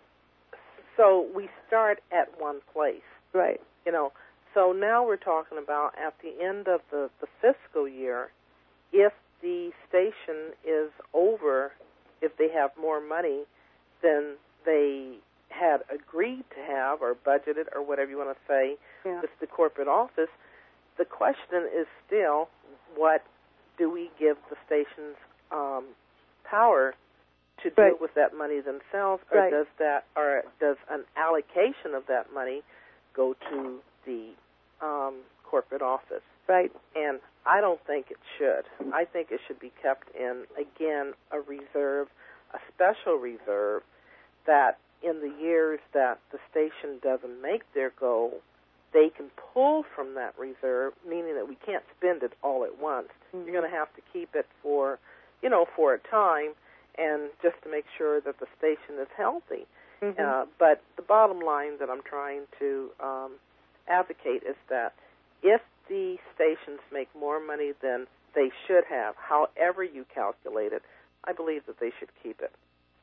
so we start at one place. Right. You know, so now we're talking about at the end of the, the fiscal year, if the station is over, if they have more money than they had agreed to have or budgeted or whatever you want to say yeah. with the corporate office, the question is still, what do we give the stations um, power to right. deal with that money themselves, or right. does that, or does an allocation of that money go to the um, corporate office? Right. And I don't think it should. I think it should be kept in, again, a reserve, a special reserve, that in the years that the station doesn't make their goal, they can pull from that reserve, meaning that we can't spend it all at once. Mm-hmm. You're going to have to keep it for, you know, for a time, and just to make sure that the station is healthy. Mm-hmm. Uh, but the bottom line that I'm trying to um, advocate is that if the stations make more money than they should have, however you calculate it, I believe that they should keep it.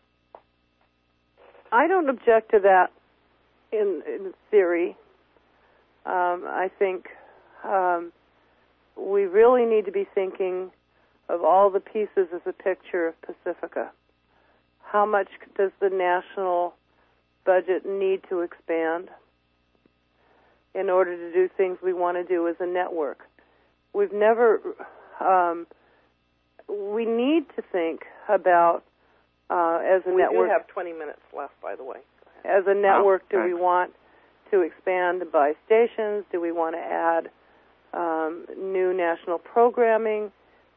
I don't object to that in, in theory. Um, I think um, we really need to be thinking of all the pieces of the picture of Pacifica. How much does the national budget need to expand in order to do things we want to do as a network? We've never, um, we need to think about uh, as a we network. We do have twenty minutes left, by the way. As a network, oh, do thanks. we want to expand by stations? Do we want to add um, new national programming?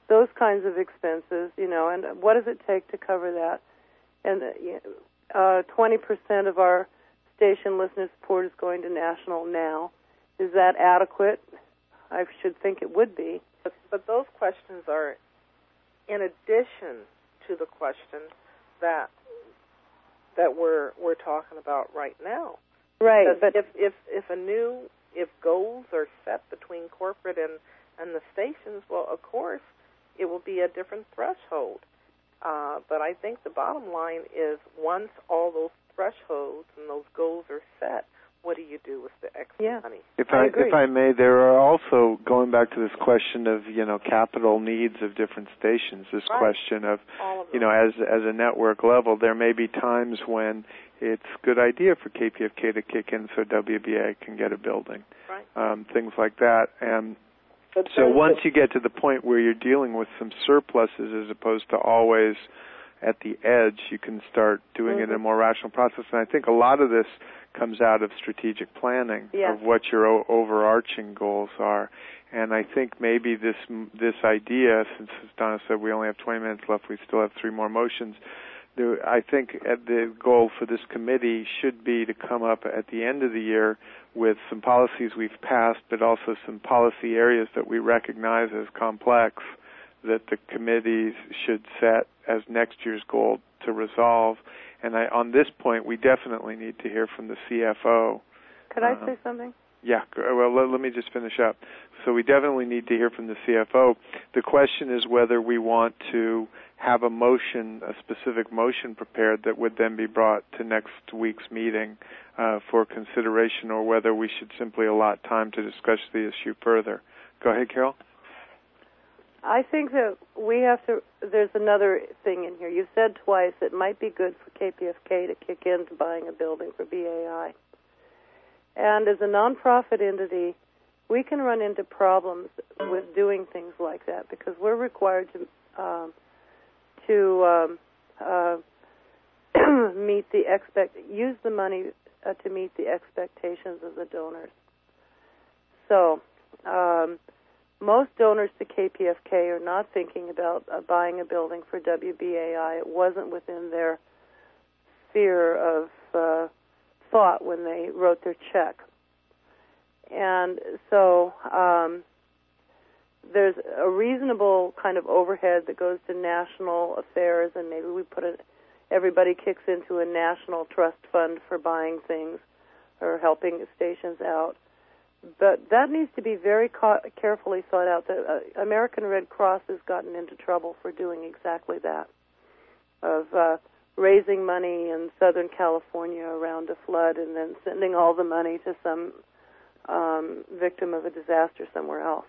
those kinds of expenses, you know, and what does it take to cover that? And uh, twenty percent of our station listener support is going to national now. Is that adequate? I should think it would be. But, but those questions are in addition to the questions that that we're we're talking about right now. Right. Because but if if if a new if goals are set between corporate and and the stations, well, of course, it will be a different threshold. Uh, but I think the bottom line is once all those thresholds and those goals are set, what do you do with the extra yeah. money? If I, I, agree. if I may, there are also, going back to this question of, you know, capital needs of different stations, this right. question of, of you know, as as a network level, there may be times when it's a good idea for K P F K to kick in so W B A can get a building, right. um, things like that. And but so once you get to the point where you're dealing with some surpluses as opposed to always at the edge, you can start doing mm-hmm. it in a more rational process. And I think a lot of this comes out of strategic planning yeah. of what your o- overarching goals are. And I think maybe this this idea, since as Donna said we only have twenty minutes left, we still have three more motions. There, I think the goal for this committee should be to come up at the end of the year with some policies we've passed, but also some policy areas that we recognize as complex that the committees should set as next year's goal to resolve. And I, on this point, we definitely need to hear from the C F O. Could I uh, say something? Yeah, well, let, let me just finish up. So we definitely need to hear from the C F O. The question is whether we want to have a motion, a specific motion prepared that would then be brought to next week's meeting uh, for consideration, or whether we should simply allot time to discuss the issue further. Go ahead, Carol. I think that we have to, there's another thing in here. You said twice it might be good for K P F K to kick into buying a building for B A I. And as a nonprofit entity, we can run into problems with doing things like that because we're required to um, to um, uh, meet the expect use the money uh, to meet the expectations of the donors. So um, most donors to K P F K are not thinking about uh, buying a building for W B A I. It wasn't within their sphere of uh, thought when they wrote their check. And so um, there's a reasonable kind of overhead that goes to national affairs, and maybe we put it, everybody kicks into a national trust fund for buying things or helping stations out. But that needs to be very ca- carefully thought out. The uh, American Red Cross has gotten into trouble for doing exactly that, of uh, raising money in Southern California around a flood and then sending all the money to some um, victim of a disaster somewhere else.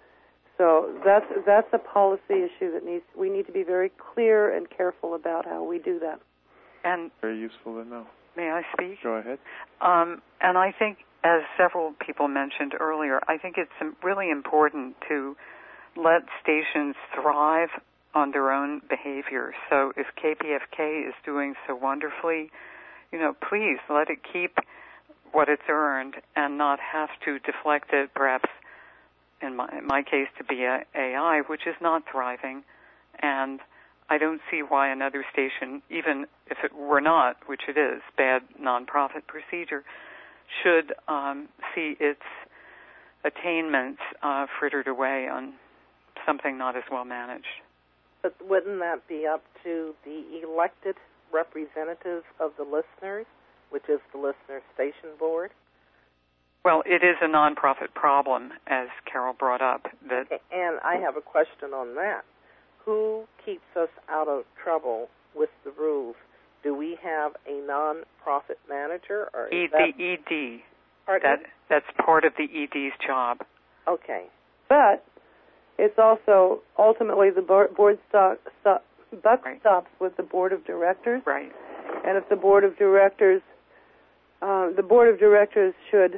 So that's that's a policy issue that needs. We need to be very clear and careful about how we do that. And very useful to know. May I speak? Go ahead. Um, and I think, as several people mentioned earlier, I think it's really important to let stations thrive on their own behavior. So if K P F K is doing so wonderfully, you know, please let it keep what it's earned and not have to deflect it, perhaps, in my, in my case, to be a A I, which is not thriving. And I don't see why another station, even if it were not, which it is, bad nonprofit procedure, should um, see its attainments uh, frittered away on something not as well managed. But wouldn't that be up to the elected representatives of the listeners, which is the listener station board? Well, it is a nonprofit problem, as Carol brought up. That okay, and I have a question on that. Who keeps us out of trouble with the rules? Do we have a nonprofit manager, or is e- that the E D? Pardon? That that's part of the E D's job. Okay, but it's also ultimately the board, board stock, stop, buck right. stops with the board of directors. Right. And if the board of directors, uh, the board of directors should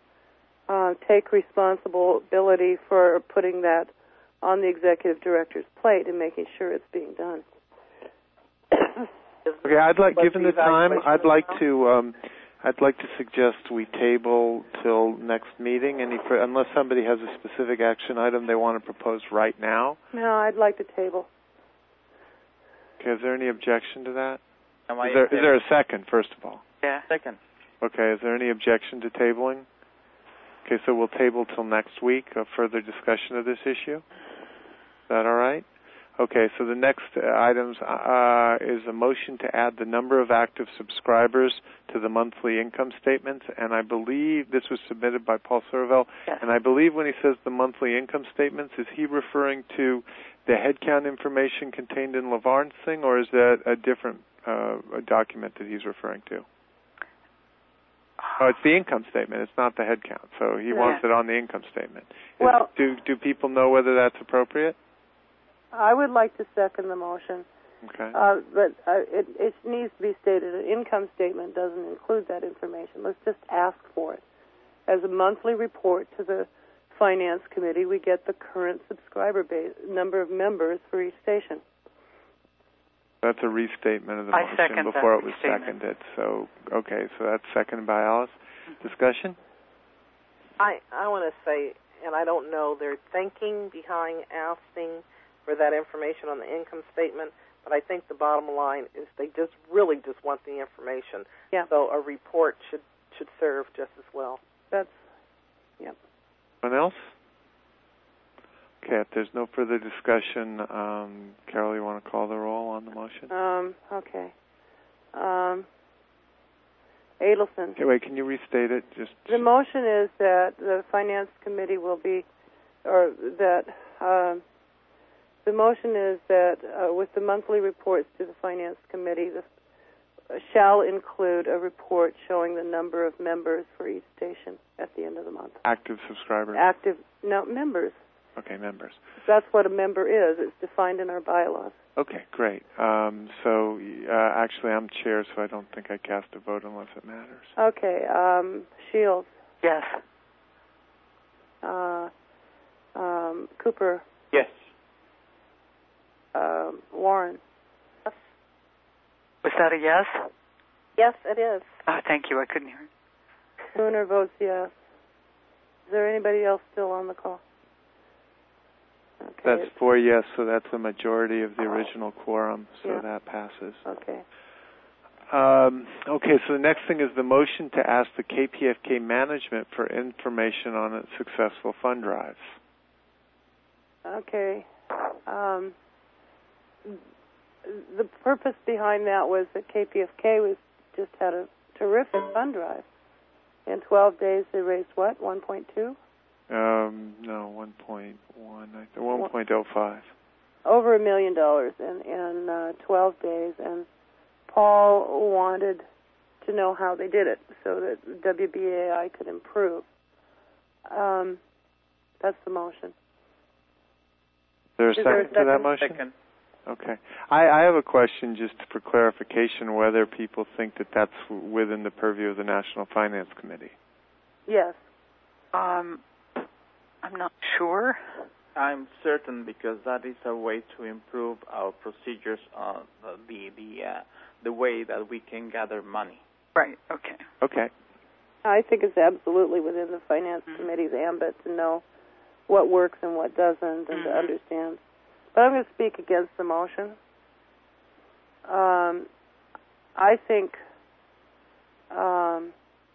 uh, take responsibility for putting that on the executive director's plate and making sure it's being done. Okay, I'd like, given the time, I'd like to um, I'd like to suggest we table till next meeting, any for, unless somebody has a specific action item they want to propose right now. No, I'd like to table. Okay, is there any objection to that? Am I Is there, is there a second, first of all? Yeah. Second. Okay, is there any objection to tabling? Okay, so we'll table till next week, a further discussion of this issue. Is that all right? Okay, so the next items uh, is a motion to add the number of active subscribers to the monthly income statements, and I believe this was submitted by Paul Sorvell, yes. and I believe when he says the monthly income statements, is he referring to the headcount information contained in Lavarne's thing, or is that a different uh, a document that he's referring to? Oh, it's the income statement. It's not the headcount, so he Yeah. wants it on the income statement. Is, Well, do do people know whether that's appropriate? I would like to second the motion, Okay. uh, but uh, it, it needs to be stated an income statement doesn't include that information. Let's just ask for it. As a monthly report to the Finance Committee, we get the current subscriber base, number of members for each station. That's a restatement of the I motion second before that it was restatement. seconded. So, okay, so that's seconded by Alice. Discussion? I I want to say, and I don't know their thinking behind asking for that information on the income statement, but I think the bottom line is they just really just want the information. Yeah. So a report should should serve just as well. That's, yep. Anyone else? Okay, if there's no further discussion, um, Carol, you want to call the roll on the motion? Um, okay. Um, Adelson. Okay, wait, can you restate it? Just The motion is that the Finance Committee will be, or that, um, the motion is that uh, with the monthly reports to the Finance Committee, the, uh, shall include a report showing the number of members for each station at the end of the month. active subscribers. Active, no, members. Okay, members. That's what a member is. It's defined in our bylaws. Okay, great. Um, so, uh, actually, I'm chair, so I don't think I cast a vote unless it matters. Okay, um, Shields. Yes. Uh, um, Cooper. Yes. Um, Warren. Was that a yes? Yes, it is. Oh, thank you. I couldn't hear it. Spooner votes yes. Is there anybody else still on the call? Okay. That's four yes, so that's a majority of the original quorum, so Yeah. that passes. Okay. Um, okay, so the next thing is the motion to ask the K P F K management for information on its successful fund drives. Okay. Um, the purpose behind that was that K P F K was just had a terrific fund drive. In twelve days, they raised what? one point two? Um, no, one point one, I think, one point oh five. Over a million dollars in, in uh, twelve days, and Paul wanted to know how they did it so that W B A I could improve. Um, that's the motion. Is there a Is second there a to that second? motion? Second. Okay. I, I have a question just for clarification whether people think that that's within the purview of the National Finance Committee. Yes. Um, I'm not sure. I'm certain because that is a way to improve our procedures on the the uh, the way that we can gather money. Right. Okay. Okay. I think it's absolutely within the Finance Mm-hmm. Committee's ambit to know what works and what doesn't and Mm-hmm. to understand. But I'm going to speak against the motion. Um, I think, um,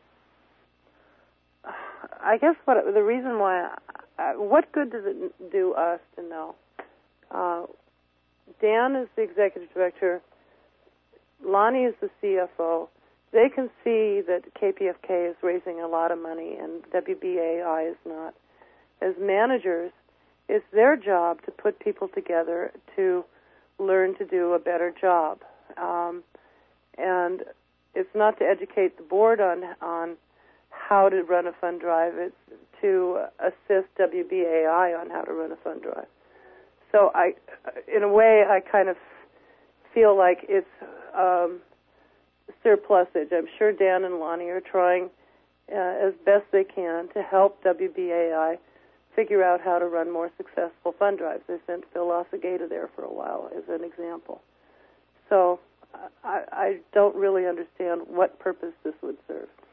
I guess what the reason why, I, what good does it do us to know? Uh, Dan is the executive director. Lonnie is the C F O. They can see that K P F K is raising a lot of money and W B A I is not. As managers, it's their job to put people together to learn to do a better job. Um, and it's not to educate the board on on how to run a fund drive. It's to assist W B A I on how to run a fund drive. So I, in a way, I kind of feel like it's um, surplusage. I'm sure Dan and Lonnie are trying uh, as best they can to help W B A I figure out how to run more successful fund drives. They sent Phil Lasageta there for a while as an example. So I, I don't really understand what purpose this would serve.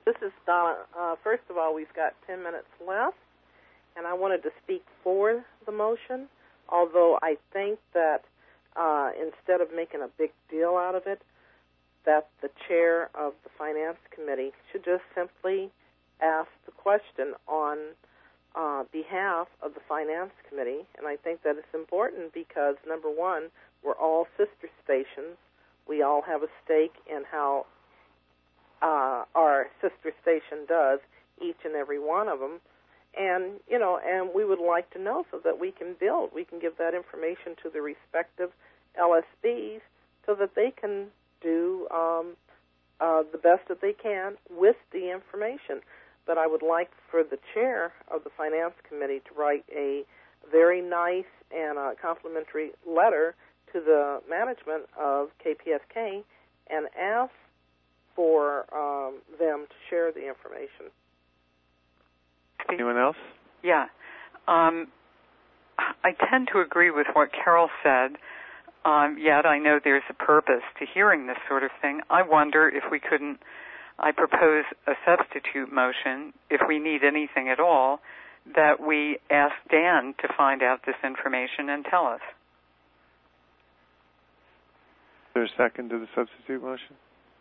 This is Donna. Uh, first of all, we've got ten minutes left, and I wanted to speak for the motion, although I think that uh, instead of making a big deal out of it, that the chair of the Finance Committee should just simply ask the question on uh, behalf of the Finance Committee. And I think that it's important because, number one, we're all sister stations. We all have a stake in how uh, our sister station does, each and every one of them. And, you know, and we would like to know so that we can build. We can give that information to the respective L S Bs so that they can do um, uh, the best that they can with the information. But I would like for the chair of the Finance Committee to write a very nice and uh, complimentary letter to the management of K P F K and ask for um, them to share the information. Anyone else? Yeah. Um, I tend to agree with what Carol said, um, yet I know there's a purpose to hearing this sort of thing. I wonder if we couldn't, I propose a substitute motion, if we need anything at all, that we ask Dan to find out this information and tell us. Is there a second to the substitute motion?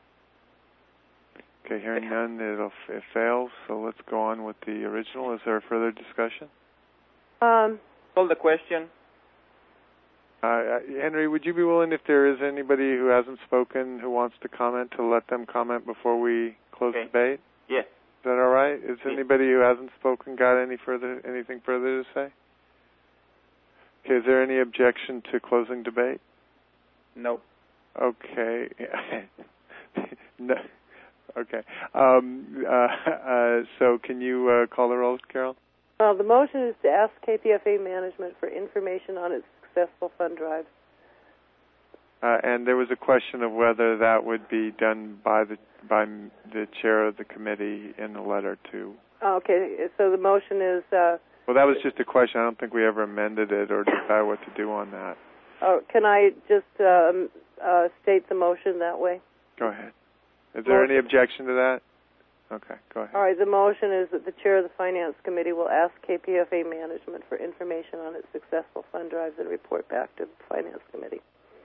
Okay, hearing none, it'll, it fails, so let's go on with the original. Is there a further discussion? Um, Call the question. Uh, Henry, would you be willing, if there is anybody who hasn't spoken who wants to comment, to let them comment before we close Okay. the debate? Yes. Is that all right? Is Yes. anybody who hasn't spoken got any further, anything further to say? Okay, is there any objection to closing debate? No. Okay. No. Okay. Um, uh, uh, so can you uh, call the roll, Carol? well, the motion is to ask K P F A management for information on its successful fund drive. Uh, and there was a question of whether that would be done by the by the chair of the committee in the letter to. Okay, so the motion is. Uh, Well, that was just a question. I don't think we ever amended it or decided what to do on that. oh, can I just um, uh, state the motion that way? Go ahead. Is there any objection to that? Okay, go ahead. All right, the motion is that the chair of the Finance Committee will ask K P F A management for information on its successful fund drives and report back to the Finance Committee.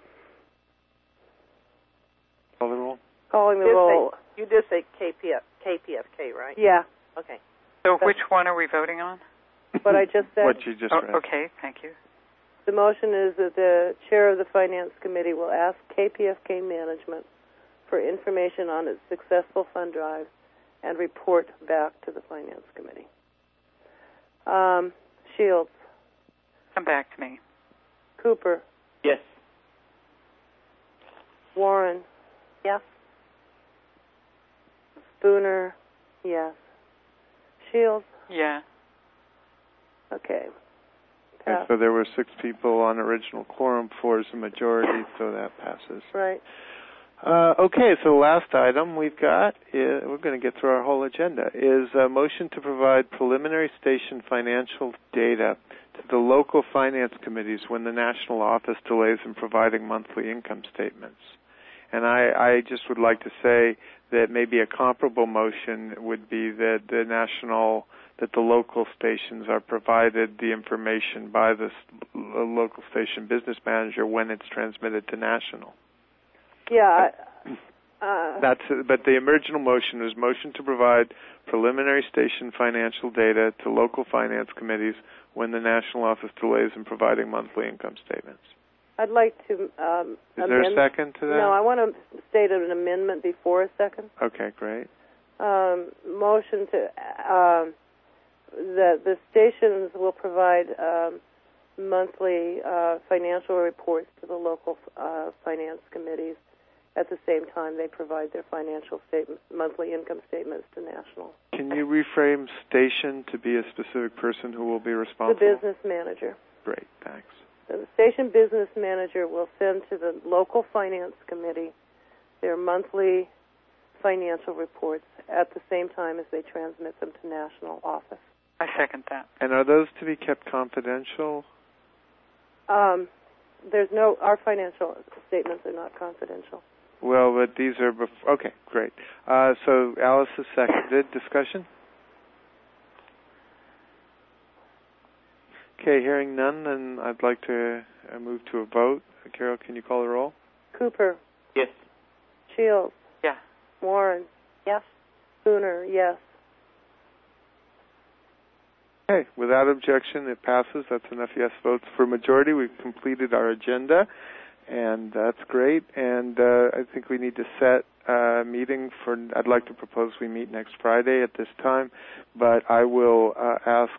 Call the roll. Calling the You did roll. say- You did say K P F, K P F K, right? Yeah, Okay. So which one are we voting on? what I just said. What you just Oh, read. okay, thank you. The motion is that the chair of the Finance Committee will ask K P F K management for information on its successful fund drive and report back to the Finance Committee. Um, Shields. Come back to me. Cooper. Yes. Warren. Yes. Spooner. Yes. Shields. Yeah. Okay. Okay, Pass. so there were six people on original quorum. Four is the majority, so that passes. Right. Uh, okay, so the last item we've got, is, we're going to get through our whole agenda, is a motion to provide preliminary station financial data to the local finance committees when the national office delays in providing monthly income statements. And I, I just would like to say that maybe a comparable motion would be that the national, that the local stations are provided the information by the local station business manager when it's transmitted to national. Yeah. Uh, That's but the original motion was motion to provide preliminary station financial data to local finance committees when the national office delays in providing monthly income statements. I'd like to. Um, Is there a second to that? No, I want to state an amendment before a second. Okay, great. Um, motion to um, that the stations will provide um, monthly uh, financial reports to the local uh, finance committees. At the same time, they provide their financial statements, monthly income statements to national. Can you reframe station to be a specific person who will be responsible? The business manager. Great, thanks. So the station business manager will send to the local finance committee their monthly financial reports at the same time as they transmit them to national office. I second that. And are those to be kept confidential? Um, there's no, our financial statements are not confidential. Well, but these are bef- okay. Great. Uh, so Alice is seconded. Discussion. Okay, hearing none, then I'd like to uh, move to a vote. Carol, can you call the roll? Cooper. Yes. Shields. Yeah. Warren. Yes. Spooner. Yes. Okay, without objection, it passes. That's enough yes votes for majority. We've completed our agenda, and that's great. And uh, I think we need to set a meeting for, I'd like to propose we meet next Friday at this time, but I will uh, ask